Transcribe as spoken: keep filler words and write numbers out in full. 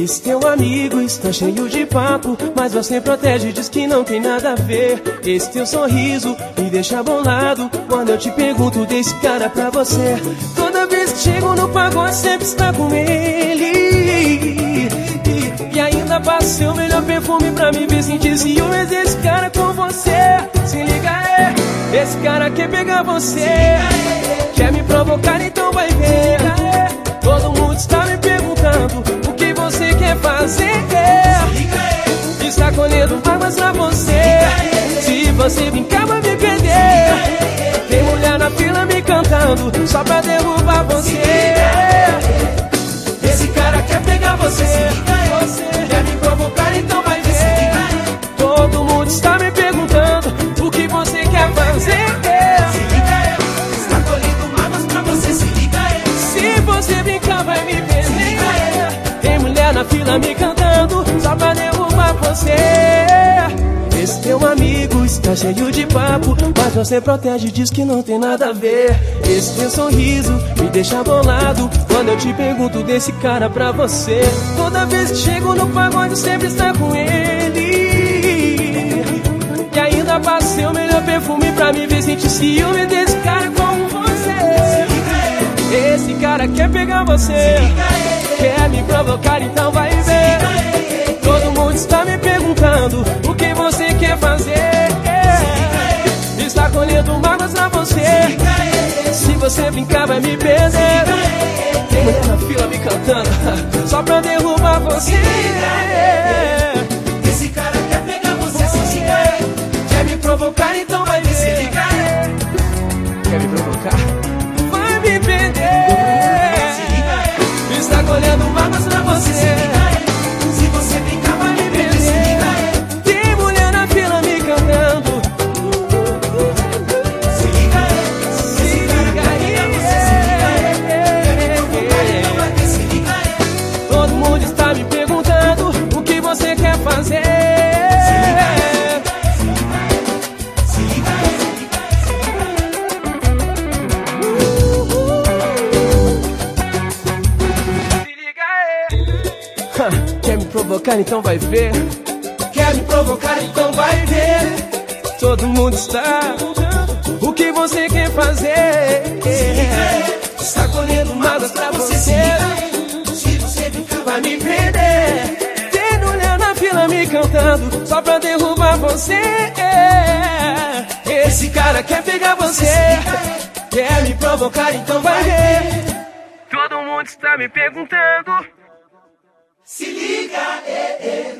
Esse teu amigo está cheio de papo, mas você protege e diz que não tem nada a ver. Esse teu sorriso me deixa bolado quando eu te pergunto desse cara pra você. Toda vez que chego no pagode sempre está com ele, e ainda passa seu melhor perfume pra me ver sentir ciúmes desse cara com você. Se liga aí, esse cara quer pegar você, quer me provocar, então vai ver. Todo mundo está me perguntando o que você quer fazer. Está colhendo mágoas pra você. Se você brincar vai me perder. Tem mulher na fila me cantando só pra derrubar você. Esse cara quer pegar você, quer me provocar, então vai ver. Todo mundo está me perguntando o que você quer fazer. Está colhendo mágoas pra você, se liga aí. Se você brincar vai me perder. Tem mulher na fila me cantando só pra derrubar você. Esse teu amigo está cheio de papo, mas você protege e diz que não tem nada a ver. Esse teu sorriso me deixa bolado quando eu te pergunto desse cara pra você. Toda vez que chego no pagode sempre está com ele, e ainda passa seu melhor perfume pra me ver sentir ciúme desse cara como você. Esse cara quer pegar você, quer me provocar, então vai ver. Todo mundo está me perguntando o que você quer fazer. Está colhendo mágoas pra você. Se você brincar vai me perder. Tem mulher na fila me cantando só pra derrubar você. Esse cara quer pegar você, se liga. Quer me provocar, então vai ver. Se liga. Quer me provocar, vai me perder. Se liga. Está colhendo mágoas pra você. Se você brincar vai me perder. Tem mulher na fila me cantando. Se liga. Se liga aí. Se liga. Todo mundo está me perguntando o que você quer fazer. Se liga. Se liga aí. Quer me provocar, então vai ver. Quer me provocar, então vai ver. Todo mundo está o que você quer fazer. Está colhendo mágoas pra você. Se você brincar Vai me perder. Tem mulher na fila me cantando só pra derrubar você. Esse cara quer pegar você, quer me provocar, então vai ver. Todo mundo está me perguntando. se liga.